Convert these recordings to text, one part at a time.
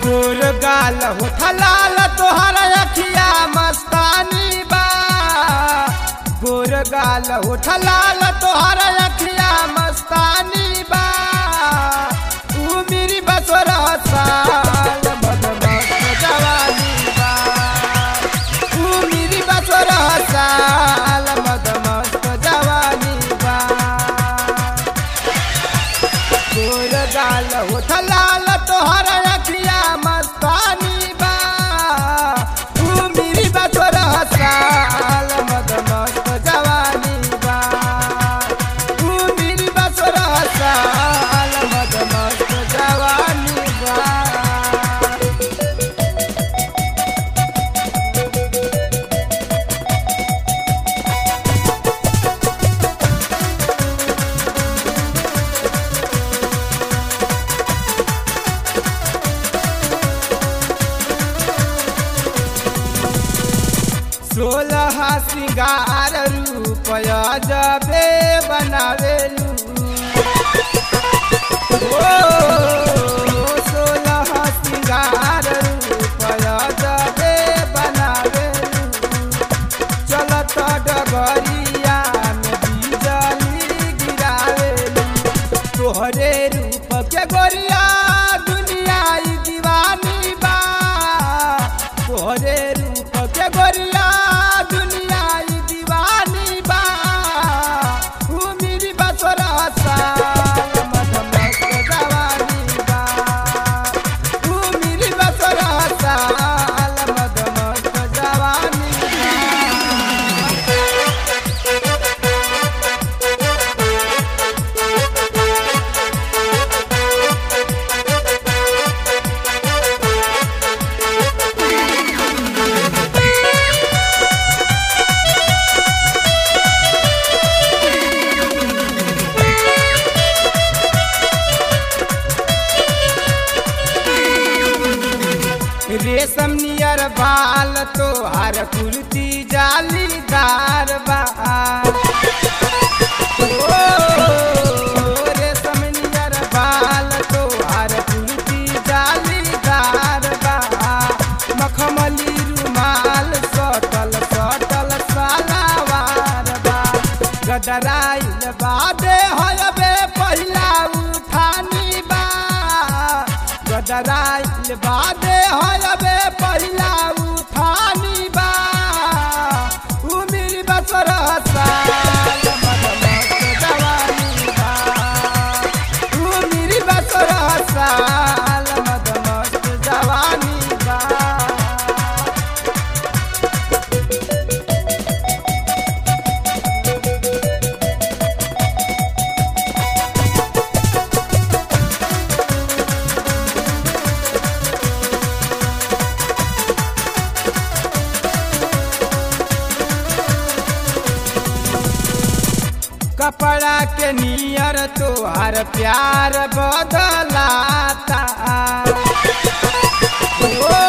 गोर गाल होठ लाल तोहर अखिया मस्तानी बा। गोर गाल होठ लाल तोहर अखिया मस्तानी बा। तू मेरी बसोर साल मदमस्त जवानी बा। तू मेरी बसोर साल मदमस्त जवानी बा। गोर गाल होठ लाल तोहर अखिया मस्तानी बा। तू मेरी बसोर साल मदमस्त जवानी बा। तू मेरी बसोर साल मदमस्त जवानी बा। सोलह सिंगार रूपया जबे बनावेलू। ओ सोलह सिंगार रूपया जबे बनावेलू। चलत डगरिया में बिजली गिरावेलू। तोहरे रूप के गोरिया दुनिया ई दीवानी बा। तोहरे रूप के गोरिया दुनिया ई दीवानी बा। तू मेरी बसोर साल मदमस्त जवानी बा। तू मेरी बसोर साल मदमस्त जवानी बा। रेशम नियर बाल तोहार कुर्ती जालीदार बा। ओ रेशम नियर बाल तोहार कुर्ती जालीदार बा। मखमली रुमाल सटल सटल सलावार बा। गदराइल बादे होयबे पहिला उठानी बा। गदराइल बादे होयबे पहिला उठानी बा। तू मेरी बसोर साल मदमस्त जवानी बा। तू मेरी बसोर साल मदमस्त जवानी बा। कपड़ा के नियर तोहार प्यार बदलाता। ओ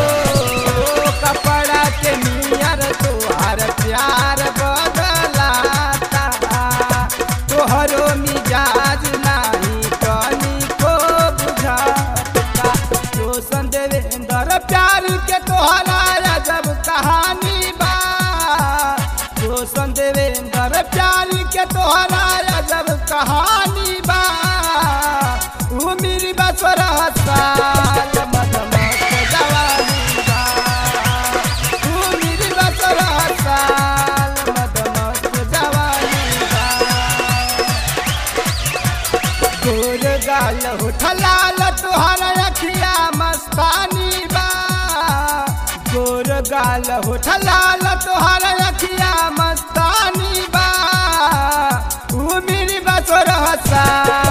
कपड़ा के नियर तोहार प्यार बदलाता। तोहरो मिजाज नाही तनिको बुझाता। रोशन देवेंद्र प्यार के तोहरा अजब कहानी बा। रोशन देवेंद्र प्यार के तोहरा अजब कहानी बा। तू मेरी बसोर साल मदमस्त जवानी बा। तू मेरी बसोर साल मदमस्त जवानी बा। गोर गाल होठ लाल तोहर अखिया मस्तानी बा। गोर गाल होठ लाल तोहर अखिया मस्तानी बा। तू मेरी बसोर साल